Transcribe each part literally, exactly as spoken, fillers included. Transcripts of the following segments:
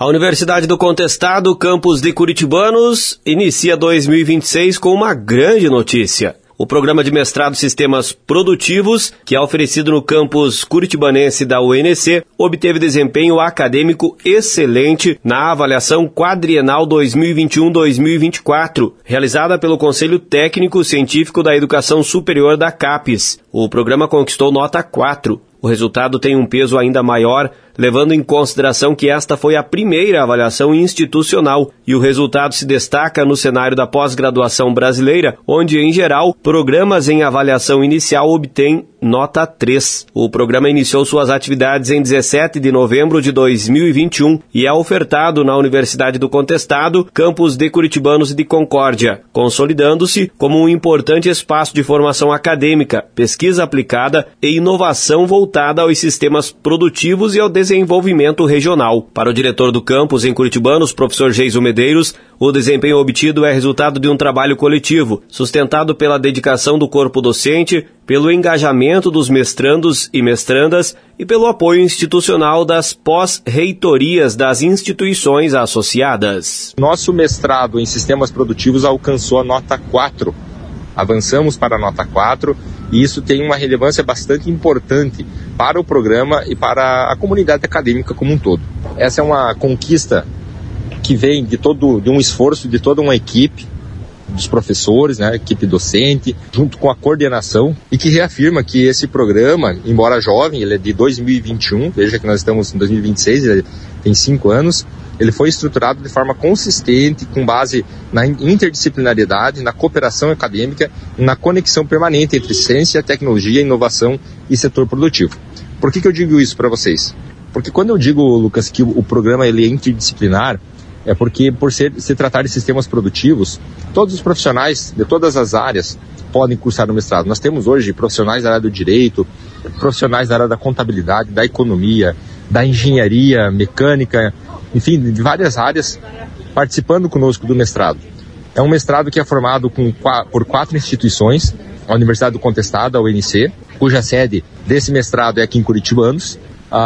A Universidade do Contestado, campus de Curitibanos, inicia dois mil e vinte e seis com uma grande notícia. O programa de mestrado Sistemas Produtivos, que é oferecido no campus curitibanense da U N C, obteve desempenho acadêmico excelente na avaliação quadrienal dois mil e vinte e um a dois mil e vinte e quatro, realizada pelo Conselho Técnico Científico da Educação Superior da CAPES. O programa conquistou nota quatro. O resultado tem um peso ainda maior, levando em consideração que esta foi a primeira avaliação institucional e o resultado se destaca no cenário da pós-graduação brasileira, onde, em geral, programas em avaliação inicial obtêm nota três. O programa iniciou suas atividades em dezessete de novembro de dois mil e vinte e um e é ofertado na Universidade do Contestado, campus de Curitibanos e de Concórdia, consolidando-se como um importante espaço de formação acadêmica, pesquisa aplicada e inovação voltada aos sistemas produtivos e ao desenvolvimento regional. Para o diretor do campus em Curitibanos, professor Geiso Medeiros, o desempenho obtido é resultado de um trabalho coletivo, sustentado pela dedicação do corpo docente, pelo engajamento dos mestrandos e mestrandas e pelo apoio institucional das pós-reitorias das instituições associadas. Nosso mestrado em sistemas produtivos alcançou a nota quatro. Avançamos para a nota quatro e isso tem uma relevância bastante importante para o programa e para a comunidade acadêmica como um todo. Essa é uma conquista que vem de todo de um esforço de toda uma equipe, dos professores, né, equipe docente, junto com a coordenação, e que reafirma que esse programa, embora jovem, ele é de dois mil e vinte e um, veja que nós estamos em dois mil e vinte e seis, ele tem cinco anos, ele foi estruturado de forma consistente, com base na interdisciplinaridade, na cooperação acadêmica, na conexão permanente entre ciência, tecnologia, inovação e setor produtivo. Por que que eu digo isso para vocês? Porque quando eu digo, Lucas, que o programa ele é interdisciplinar, é porque, por ser, se tratar de sistemas produtivos, todos os profissionais de todas as áreas podem cursar no mestrado. Nós temos hoje profissionais da área do direito, profissionais da área da contabilidade, da economia, da engenharia mecânica, enfim, de várias áreas participando conosco do mestrado. É um mestrado que é formado com, por quatro instituições: a Universidade do Contestado, a U N C, cuja sede desse mestrado é aqui em Curitibanos,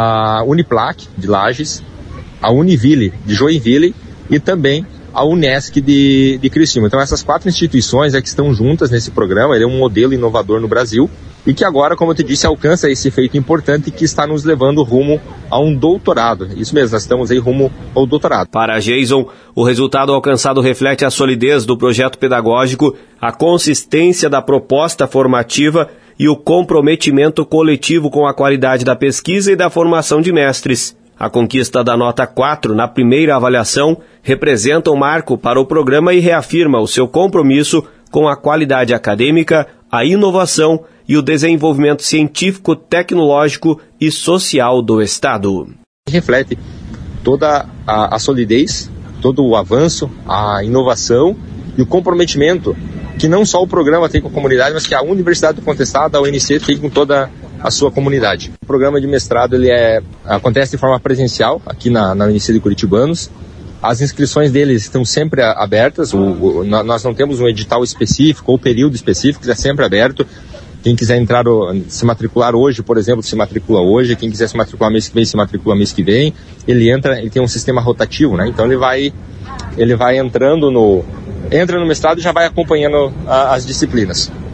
a Uniplac, de Lages, a Univille, de Joinville, e também a Unesc de, de Criciúma. Então essas quatro instituições é que estão juntas nesse programa. Ele é um modelo inovador no Brasil e que agora, como eu te disse, alcança esse feito importante que está nos levando rumo a um doutorado. Isso mesmo, nós estamos aí rumo ao doutorado. Para Jason, o resultado alcançado reflete a solidez do projeto pedagógico, a consistência da proposta formativa e o comprometimento coletivo com a qualidade da pesquisa e da formação de mestres. A conquista da nota quatro na primeira avaliação representa um marco para o programa e reafirma o seu compromisso com a qualidade acadêmica, a inovação e o desenvolvimento científico, tecnológico e social do Estado. Reflete toda a, a solidez, todo o avanço, a inovação e o comprometimento que não só o programa tem com a comunidade, mas que a Universidade do Contestado, a U N C, tem com toda a sua comunidade. O programa de mestrado ele é, acontece de forma presencial aqui na, na U N C de Curitibanos. As inscrições deles estão sempre abertas, o, o, nós não temos um edital específico ou período específico, é sempre aberto. Quem quiser entrar, se matricular hoje, por exemplo, se matricula hoje. Quem quiser se matricular mês que vem, se matricula mês que vem. Ele entra, ele tem um sistema rotativo, né? Então ele vai, ele vai entrando no, entra no mestrado e já vai acompanhando a, as disciplinas.